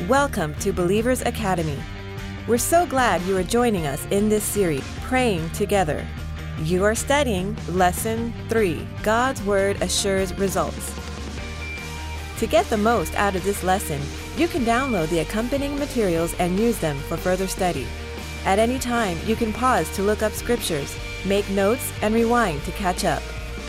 Welcome to Believers Academy. We're so glad you are joining us in this series, Praying Together. You are studying Lesson 3, God's Word Assures Results. To get the most out of this lesson, you can download the accompanying materials and use them for further study. At any time, you can pause to look up scriptures, make notes, and rewind to catch up.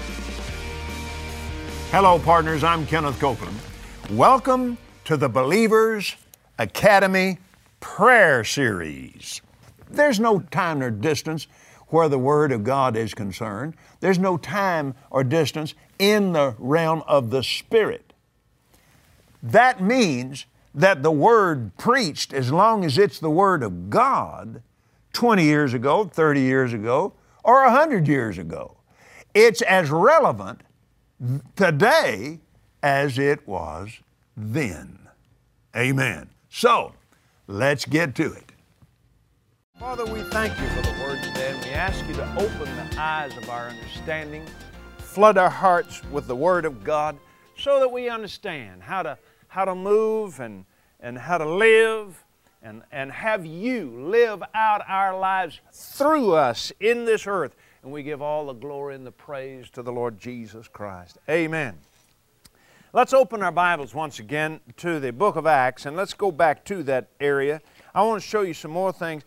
Hello, partners. I'm Kenneth Copeland. Welcome to the Believers Academy Prayer Series. There's no time nor distance where the Word of God is concerned. There's no time or distance in the realm of the Spirit. That means that the Word preached, as long as it's the Word of God, 20 years ago, 30 years ago, or 100 years ago, it's as relevant today as it was then. Amen. So, let's get to it. Father, we thank you for the Word today, and we ask you to open the eyes of our understanding, flood our hearts with the Word of God, so that we understand how to move and how to live and have you live out our lives through us in this earth. And we give all the glory and the praise to the Lord Jesus Christ. Amen. Let's open our Bibles once again to the book of Acts, and let's go back to that area. I want to show you some more things.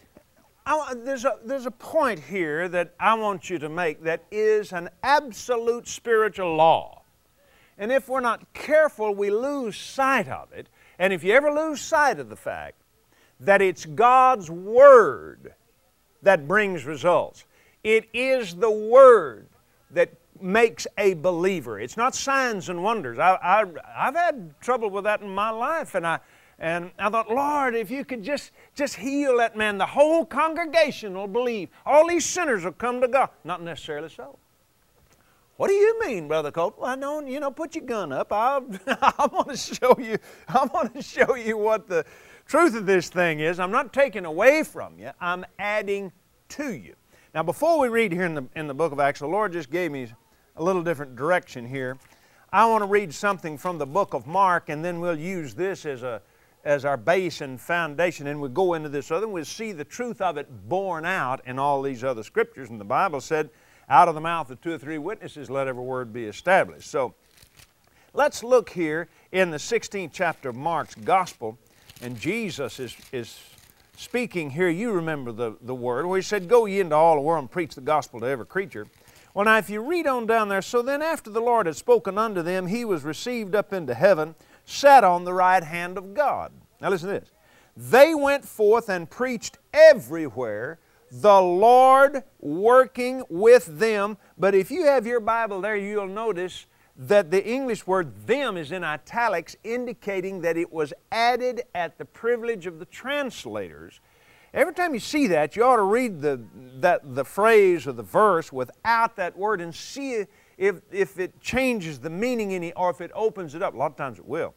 There's a point here that I want you to make that is an absolute spiritual law. And if we're not careful, we lose sight of it. And if you ever lose sight of the fact that it's God's Word that brings results, it is the Word that makes a believer. It's not signs and wonders. I've had trouble with that in my life, and I thought, Lord, if you could just heal that man, the whole congregation will believe. All these sinners will come to God. Not necessarily so. What do you mean, Brother Colt? Well, I don't, put your gun up. I want to show you. I want to show you what the truth of this thing is. I'm not taking away from you. I'm adding to you. Now, before we read here in the book of Acts, the Lord just gave me a little different direction here. I want to read something from the book of Mark, and then we'll use this as our base and foundation, and we'll go into this other, and we'll see the truth of it borne out in all these other scriptures. And the Bible said, out of the mouth of 2 or 3 witnesses, let every word be established. So, let's look here in the 16th chapter of Mark's Gospel, and Jesus is speaking here. You remember the word where he said, go ye into all the world and preach the gospel to every creature. Well, now, if you read on down there, so then after the Lord had spoken unto them, he was received up into heaven, sat on the right hand of God. Now listen to this. They went forth and preached everywhere, the Lord working with them. But if you have your Bible there, you'll notice that the English word them is in italics, indicating that it was added at the privilege of the translators. Every time you see that, you ought to read the phrase or the verse without that word and see if it changes the meaning any, or if it opens it up. A lot of times it will.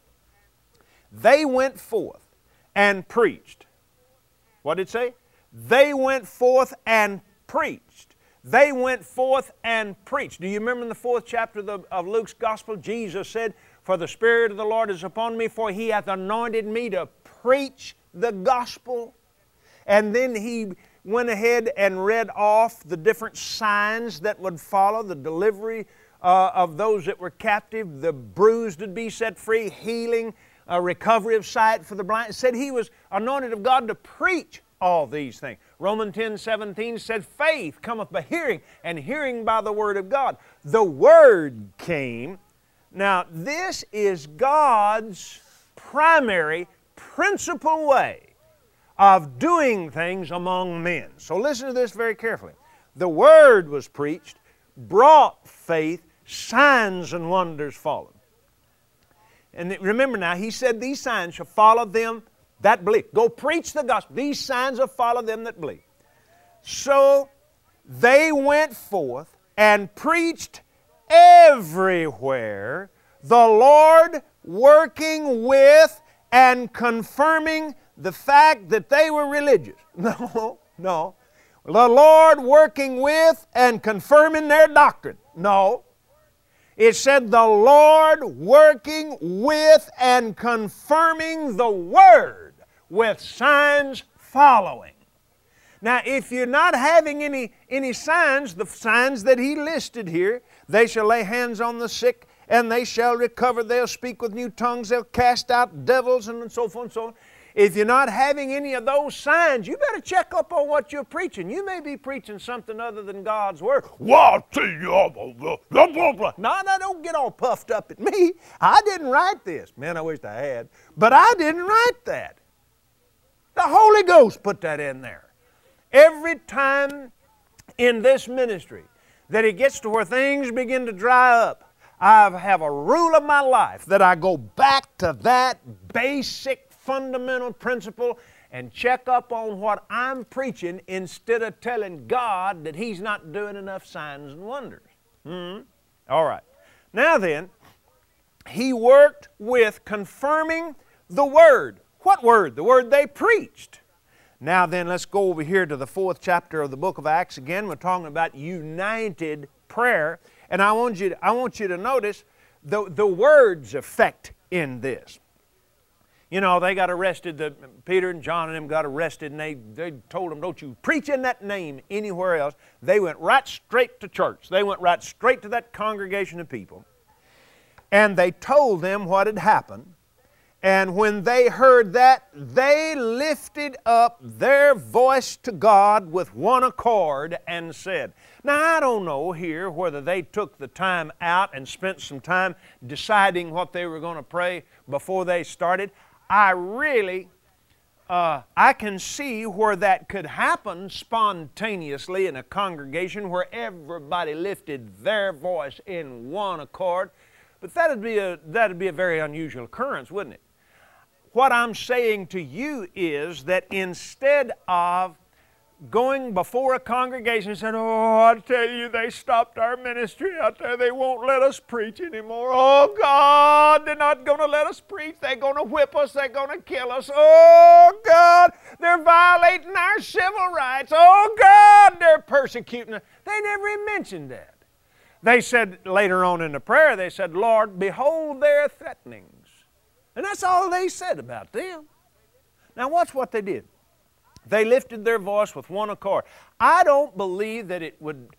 They went forth and preached. What did it say? They went forth and preached. They went forth and preached. Do you remember in the 4th chapter of Luke's Gospel, Jesus said, for the Spirit of the Lord is upon me, for He hath anointed me to preach the gospel. And then He went ahead and read off the different signs that would follow, the delivery of those that were captive, the bruised would be set free, healing, recovery of sight for the blind. It said He was anointed of God to preach all these things. Romans 10:17 said, faith cometh by hearing, and hearing by the Word of God. The Word came. Now, this is God's primary, principal way of doing things among men. So listen to this very carefully. The Word was preached, brought faith, signs and wonders followed. And remember now, He said these signs shall follow them that believe. Go preach the gospel. These signs will follow them that believe. So they went forth and preached everywhere, the Lord working with and confirming the fact that they were religious. No. The Lord working with and confirming their doctrine. No. It said, the Lord working with and confirming the Word with signs following. Now, if you're not having any signs, the signs that He listed here, they shall lay hands on the sick and they shall recover. They'll speak with new tongues. They'll cast out devils and so forth and so on. If you're not having any of those signs, you better check up on what you're preaching. You may be preaching something other than God's Word. Well, I'll tell you, blah, blah, blah. No, don't get all puffed up at me. I didn't write this. Man, I wished I had. But I didn't write that. The Holy Ghost put that in there. Every time in this ministry that it gets to where things begin to dry up, I have a rule of my life that I go back to that basic fundamental principle and check up on what I'm preaching instead of telling God that He's not doing enough signs and wonders. All right. Now then, He worked with confirming the Word. What Word? The Word they preached. Now then, let's go over here to the 4th chapter of the book of Acts again. We're talking about united prayer. And I want you to notice the Word's effect in this. You know, they got arrested, Peter and John and them got arrested, and they told them, don't you preach in that name anywhere else. They went right straight to church. They went right straight to that congregation of people. And they told them what had happened. And when they heard that, they lifted up their voice to God with one accord and said. Now, I don't know here whether they took the time out and spent some time deciding what they were going to pray before they started. I can see where that could happen spontaneously in a congregation where everybody lifted their voice in one accord. But that'd be a very unusual occurrence, wouldn't it? What I'm saying to you is that instead of going before a congregation and saying, oh, I tell you, they stopped our ministry out there. They won't let us preach anymore. Oh, God, they're not going to let us preach. They're going to whip us. They're going to kill us. Oh, God, they're violating our civil rights. Oh, God, they're persecuting us. They never even mentioned that. They said later on in the prayer, they said, Lord, behold their threatenings. And that's all they said about them. Now watch what they did. They lifted their voice with one accord. I don't believe that it would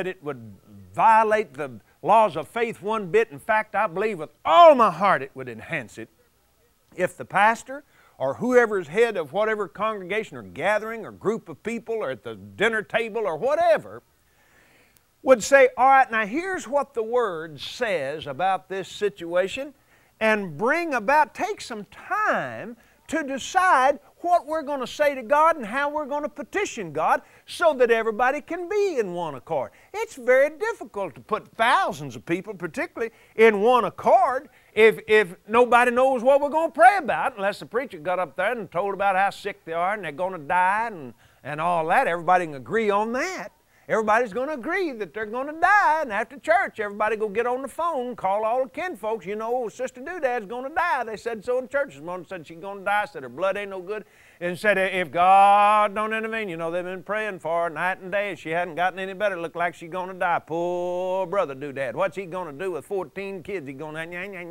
violate the laws of faith one bit. In fact, I believe with all my heart it would enhance it if the pastor or whoever's head of whatever congregation or gathering or group of people or at the dinner table or whatever would say, all right, now here's what the Word says about this situation, and take some time to decide what we're going to say to God and how we're going to petition God so that everybody can be in one accord. It's very difficult to put thousands of people, particularly, in one accord if nobody knows what we're going to pray about, unless the preacher got up there and told about how sick they are and they're going to die and all that. Everybody can agree on that. Everybody's going to agree that they're going to die, and after church, everybody go get on the phone, call all the kinfolks. You know, Sister Doodad's going to die. They said so in church this morning. Said she's going to die. Said her blood ain't no good. And said if God don't intervene, you know, they've been praying for her night and day. She hadn't gotten any better. Looked like she's going to die. Poor brother Doodad. What's he going to do with 14 kids? He's going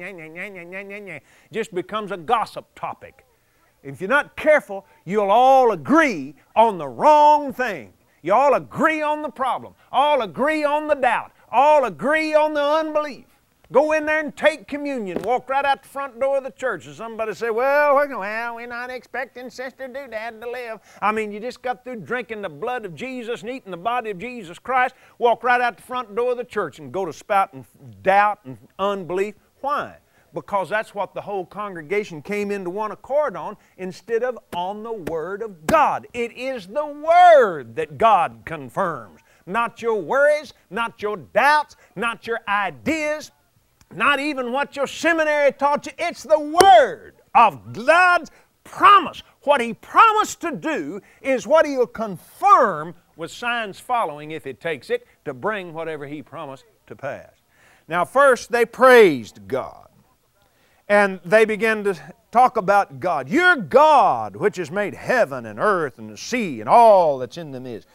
to just becomes a gossip topic. If you're not careful, you'll all agree on the wrong thing. You all agree on the problem. All agree on the doubt. All agree on the unbelief. Go in there and take communion. Walk right out the front door of the church. And somebody say, well, we're not expecting Sister Doodad to live. I mean, you just got through drinking the blood of Jesus and eating the body of Jesus Christ. Walk right out the front door of the church and go to spouting doubt and unbelief. Why? Because that's what the whole congregation came into one accord on instead of on the Word of God. It is the Word that God confirms. Not your worries, not your doubts, not your ideas, not even what your seminary taught you. It's the Word of God's promise. What He promised to do is what He'll confirm with signs following if it takes it to bring whatever He promised to pass. Now first they praised God. And they began to talk about God. Your God, which has made heaven and earth and the sea and all that's in them is.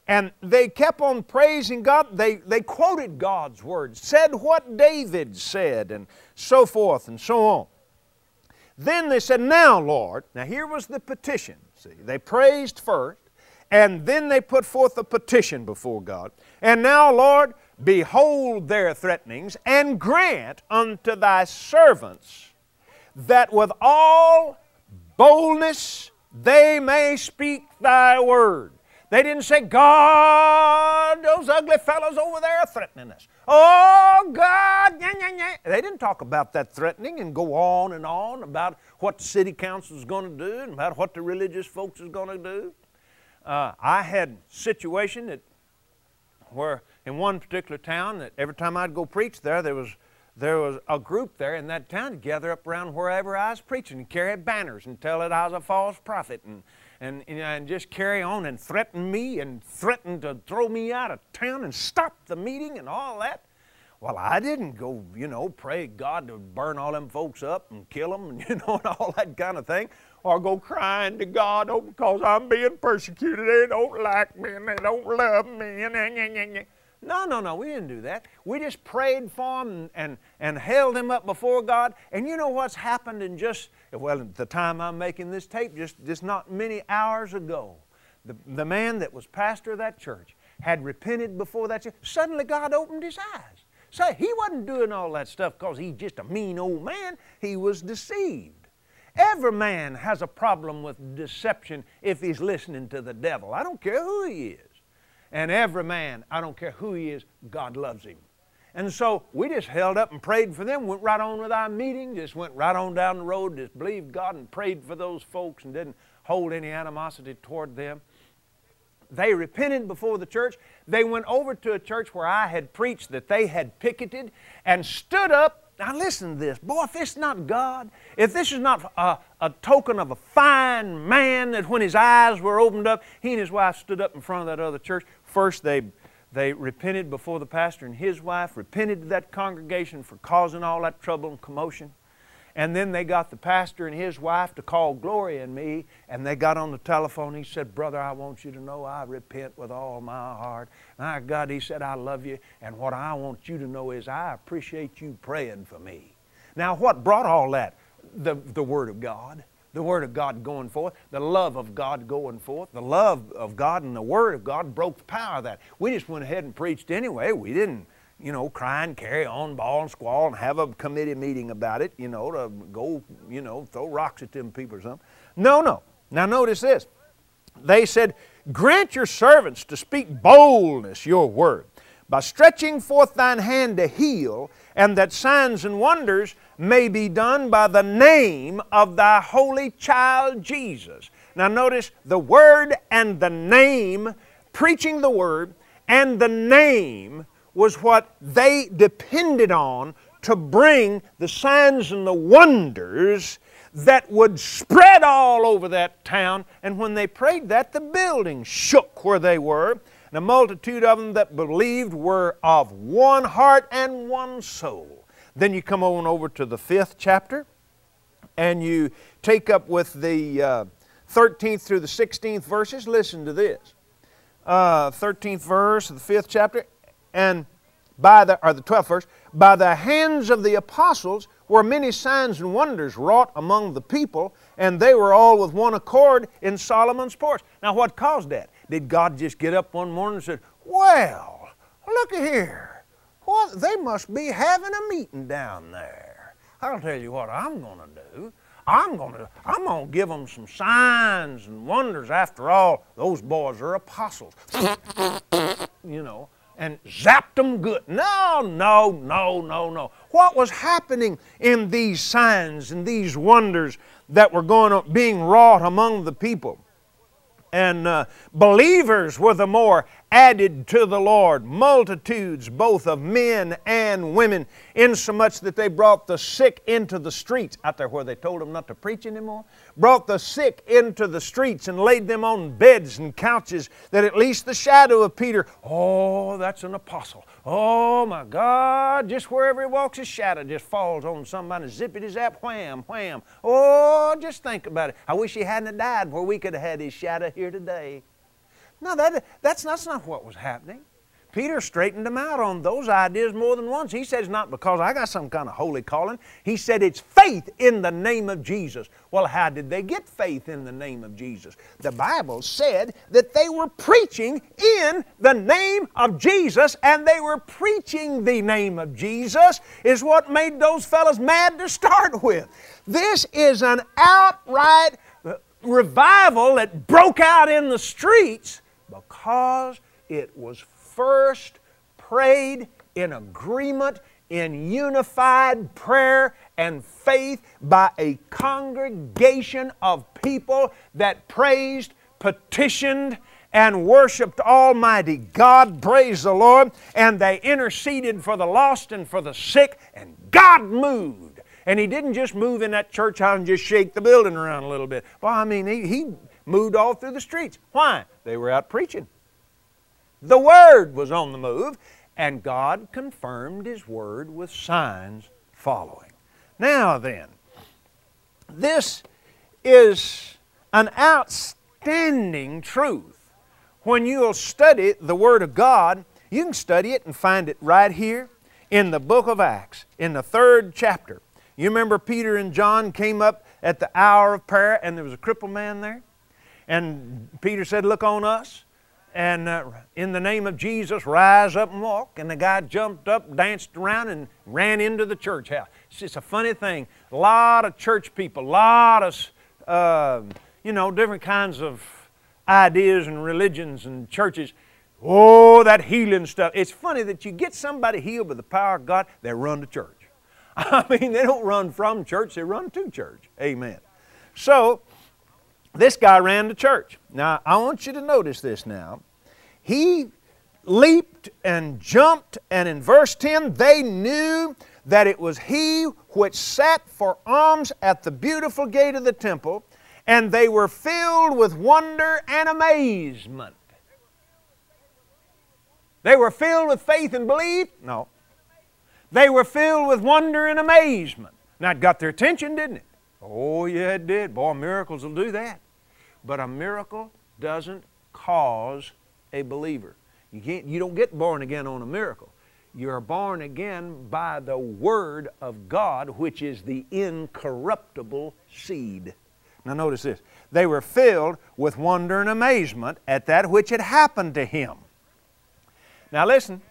And they kept on praising God. They quoted God's words, said what David said, and so forth and so on. Then they said, now, Lord, now here was the petition. See, they praised first, and then they put forth a petition before God. And now, Lord, behold their threatenings, and grant unto thy servants that with all boldness they may speak thy word. They didn't say, God, those ugly fellows over there are threatening us. Oh, God, yeah, yeah, yeah. They didn't talk about that threatening and go on and on about what the city council is going to do and about what the religious folks is going to do. I had a situation where in one particular town that every time I'd go preach there was a group there in that town to gather up around wherever I was preaching and carry banners and tell it I was a false prophet and just carry on and threaten me and threaten to throw me out of town and stop the meeting and all that. Well, I didn't go, pray God to burn all them folks up and kill them and, and all that kind of thing. Or go crying to God, because I'm being persecuted. They don't like me and they don't love me. No, we didn't do that. We just prayed for them and held them up before God. And you know what's happened in at the time I'm making this tape, just not many hours ago, the man that was pastor of that church had repented before that church. Suddenly God opened his eyes. Say, he wasn't doing all that stuff because he's just a mean old man. He was deceived. Every man has a problem with deception if he's listening to the devil. I don't care who he is. And every man, I don't care who he is, God loves him. And so we just held up and prayed for them, went right on with our meeting, just went right on down the road, just believed God and prayed for those folks and didn't hold any animosity toward them. They repented before the church. They went over to a church where I had preached that they had picketed and stood up. Now listen to this. Boy, if this is not God, if this is not a token of a fine man that when his eyes were opened up, he and his wife stood up in front of that other church. First they repented before the pastor and his wife, repented to that congregation for causing all that trouble and commotion. And then they got the pastor and his wife to call Gloria and me, and they got on the telephone. He said, brother, I want you to know I repent with all my heart. My God, he said, I love you, and what I want you to know is I appreciate you praying for me. Now, what brought all that? The Word of God. The Word of God going forth, the love of God going forth, the love of God and the Word of God broke the power of that. We just went ahead and preached anyway. We didn't cry and carry on, bawl and squall and have a committee meeting about it, to go, throw rocks at them people or something. No. Now notice this. They said, grant your servants to speak boldness your word, by stretching forth thine hand to heal, and that signs and wonders may be done by the name of thy holy child Jesus. Now notice the word and the name, preaching the word, and the name was what they depended on to bring the signs and the wonders that would spread all over that town. And when they prayed that, the building shook where they were. And a multitude of them that believed were of one heart and one soul. Then you come on over to the 5th chapter, and you take up with the 13th through the 16th verses. Listen to this. 13th verse of the 5th chapter. And the 12th verse, by the hands of the apostles were many signs and wonders wrought among the people, and they were all with one accord in Solomon's porch. Now what caused that? Did God just get up one morning and said, well, look at here. What, they must be having a meeting down there. I'll tell you what I'm going to do. I'm going to give them some signs and wonders. After all, those boys are apostles. And zapped them good. No. What was happening in these signs and these wonders that were being wrought among the people? And believers were the more added to the Lord, multitudes both of men and women, insomuch that they brought the sick into the streets, out there where they told them not to preach anymore, brought the sick into the streets and laid them on beds and couches, that at least the shadow of Peter, oh, that's an apostle. Oh my God, just wherever he walks, his shadow just falls on somebody, zippity-zap, wham, wham. Oh, just think about it. I wish he hadn't died where we could have had his shadow here today. No, that's not what was happening. Peter straightened them out on those ideas more than once. He said it's not because I got some kind of holy calling. He said it's faith in the name of Jesus. Well, how did they get faith in the name of Jesus? The Bible said that they were preaching in the name of Jesus, and they were preaching the name of Jesus is what made those fellas mad to start with. This is an outright revival that broke out in the streets because it was first prayed in agreement, in unified prayer and faith by a congregation of people that praised, petitioned, and worshiped Almighty God. Praise the Lord. And they interceded for the lost and for the sick, and God moved. And He didn't just move in that church house and just shake the building around a little bit. Well, I mean, He moved all through the streets. Why? They were out preaching. The Word was on the move, and God confirmed His Word with signs following. Now then, this is an outstanding truth. When you'll study the Word of God, you can study it and find it right here in the book of Acts, in the 3rd chapter. You remember Peter and John came up at the hour of prayer, and there was a crippled man there? And Peter said, "Look on us." And in the name of Jesus, rise up and walk. And the guy jumped up, danced around, and ran into the church house. It's just a funny thing. A lot of church people, a lot of, different kinds of ideas and religions and churches. Oh, that healing stuff. It's funny that you get somebody healed by the power of God, they run to church. I mean, they don't run from church, they run to church. Amen. So, this guy ran to church. Now, I want you to notice this now. He leaped and jumped, and in verse 10, they knew that it was He which sat for alms at the beautiful gate of the temple, and they were filled with wonder and amazement. They were filled with faith and belief? No. They were filled with wonder and amazement. Now, it got their attention, didn't it? Oh, yeah, it did. Boy, miracles will do that. But a miracle doesn't cause a believer. You don't get born again on a miracle. You're born again by the Word of God, which is the incorruptible seed. Now notice this. They were filled with wonder and amazement at that which had happened to him. Now listen.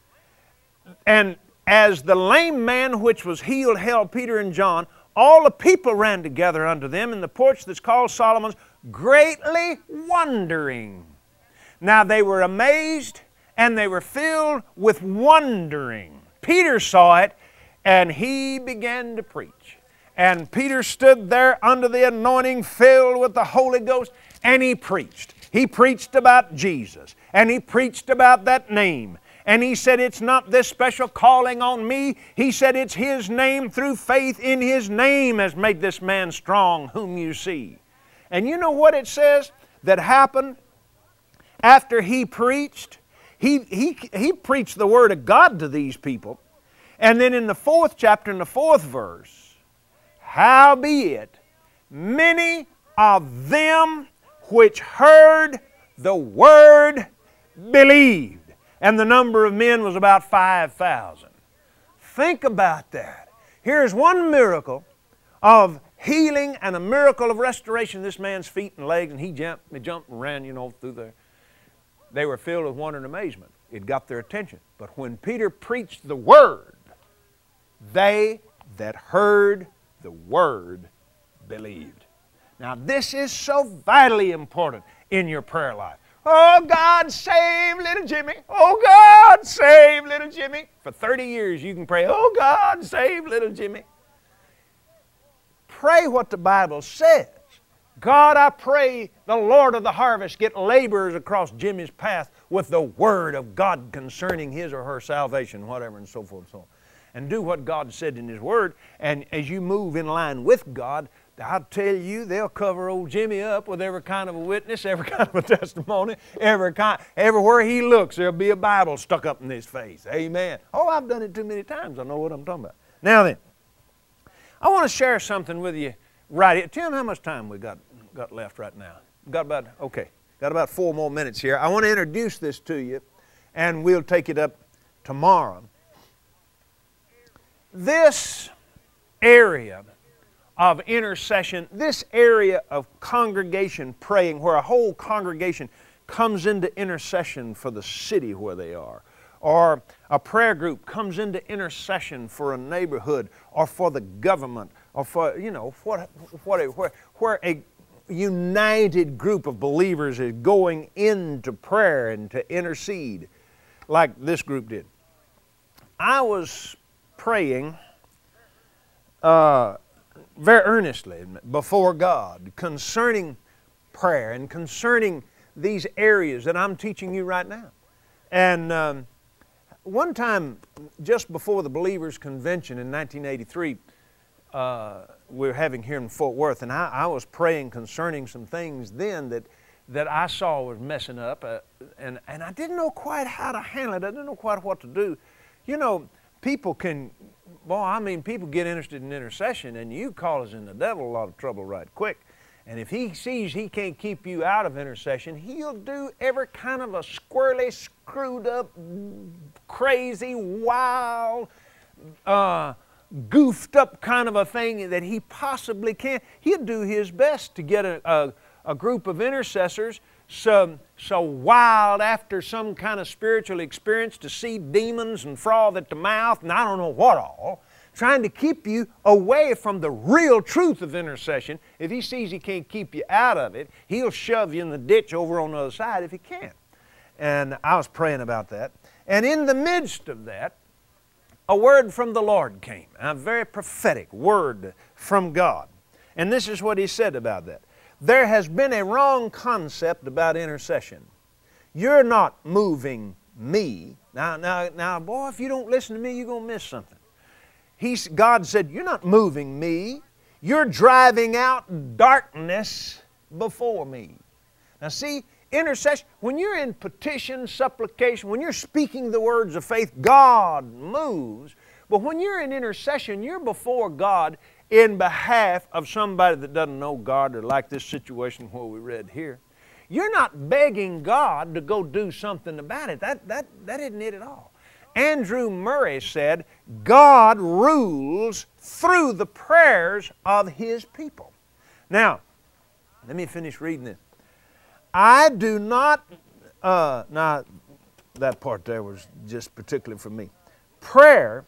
And as the lame man which was healed held Peter and John, all the people ran together unto them in the porch that's called Solomon's, greatly wondering. Now they were amazed, and they were filled with wondering. Peter saw it, and he began to preach. And Peter stood there under the anointing, filled with the Holy Ghost, and he preached. He preached about Jesus, and he preached about that name. And he said, it's not this special calling on me. He said, it's His name, through faith in His name has made this man strong whom you see. And you know what it says that happened after he preached? He preached the Word of God to these people. And then in the 4th chapter, in the 4th verse, howbeit many of them which heard the Word believed. And the number of men was about 5,000. Think about that. Here's one miracle of healing and a miracle of restoration of this man's feet and legs, and he jumped and ran, through there. They were filled with wonder and amazement. It got their attention. But when Peter preached the Word, they that heard the Word believed. Now this is so vitally important in your prayer life. Oh, God, save little Jimmy. Oh, God, save little Jimmy. For 30 years you can pray, oh, God, save little Jimmy. Pray what the Bible says. God, I pray the Lord of the harvest get laborers across Jimmy's path with the Word of God concerning his or her salvation, whatever, and so forth and so on. And do what God said in His Word. And as you move in line with God, I'll tell you, they'll cover old Jimmy up with every kind of a witness, every kind of a testimony, everywhere he looks, there'll be a Bible stuck up in his face. Amen. Oh, I've done it too many times. I know what I'm talking about. Now then, I want to share something with you right here. Tell me how much time we got left right now. Got about, okay. Got about 4 more minutes here. I want to introduce this to you, and we'll take it up tomorrow. This area of intercession, this area of congregation praying, where a whole congregation comes into intercession for the city where they are, or a prayer group comes into intercession for a neighborhood or for the government or for, where a united group of believers is going into prayer and to intercede like this group did. I was praying very earnestly before God concerning prayer and concerning these areas that I'm teaching you right now. And one time, just before the Believers Convention in 1983, we were having here in Fort Worth, and I was praying concerning some things then that I saw was messing up, and I didn't know quite how to handle it. I didn't know quite what to do. You know, people get interested in intercession, and you causing the devil a lot of trouble right quick. And if he sees he can't keep you out of intercession, he'll do every kind of a squirrely, screwed up, crazy, wild, goofed up kind of a thing that he possibly can. He'll do his best to get a group of intercessors so wild after some kind of spiritual experience to see demons and froth at the mouth and I don't know what all, trying to keep you away from the real truth of intercession. If he sees he can't keep you out of it, he'll shove you in the ditch over on the other side if he can. And I was praying about that. And in the midst of that, a word from the Lord came, a very prophetic word from God. And this is what He said about that. There has been a wrong concept about intercession. You're not moving me. Now, boy, if you don't listen to me, you're going to miss something. God said, you're not moving me. You're driving out darkness before me. Now see, intercession, when you're in petition, supplication, when you're speaking the words of faith, God moves. But when you're in intercession, you're before God in behalf of somebody that doesn't know God, or like this situation where we read here. You're not begging God to go do something about it. That isn't it at all. Andrew Murray said, God rules through the prayers of His people. Now, let me finish reading this. I do not, now that part there was just particularly for me. Prayer,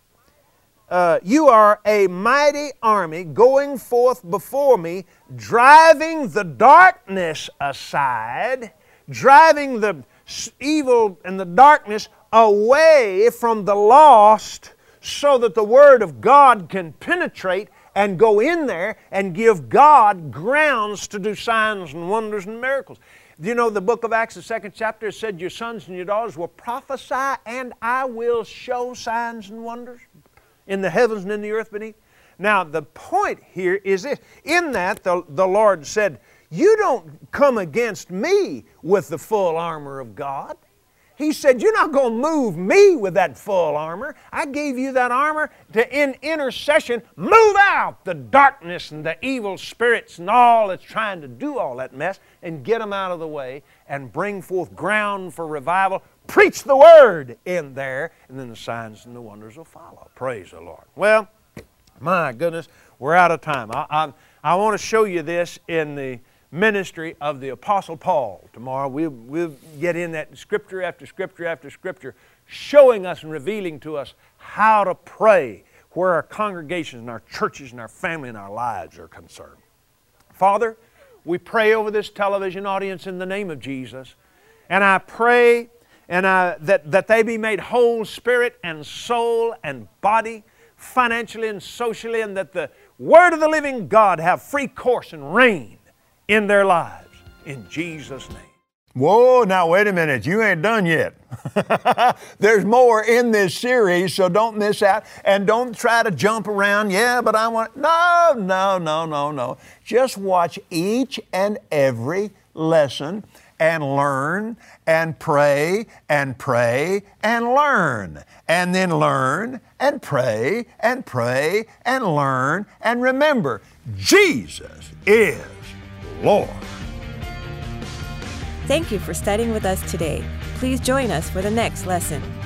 you are a mighty army going forth before me, driving the darkness aside, driving the evil and the darkness away from the lost so that the Word of God can penetrate and go in there and give God grounds to do signs and wonders and miracles. You know, the book of Acts, the 2nd chapter, said, your sons and your daughters will prophesy, and I will show signs and wonders in the heavens and in the earth beneath. Now, the point here is this. In that, the Lord said, you don't come against me with the full armor of God. He said, you're not going to move me with that full armor. I gave you that armor to, in intercession, move out the darkness and the evil spirits and all that's trying to do all that mess and get them out of the way and bring forth ground for revival. Preach the Word in there, and then the signs and the wonders will follow. Praise the Lord. Well, my goodness, we're out of time. I want to show you this in the ministry of the Apostle Paul. Tomorrow we'll get in that scripture after scripture after scripture, showing us and revealing to us how to pray where our congregations and our churches and our family and our lives are concerned. Father, we pray over this television audience in the name of Jesus, and I pray that they be made whole, spirit and soul and body, financially and socially, and that the Word of the living God have free course and reign in their lives. In Jesus' name. Whoa, now wait a minute. You ain't done yet. There's more in this series, so don't miss out. And don't try to jump around. Yeah, but I want... No. Just watch each and every lesson and learn and pray and pray and learn. And then learn and pray and pray and learn. And remember, Jesus is Lord. Thank you for studying with us today. Please join us for the next lesson.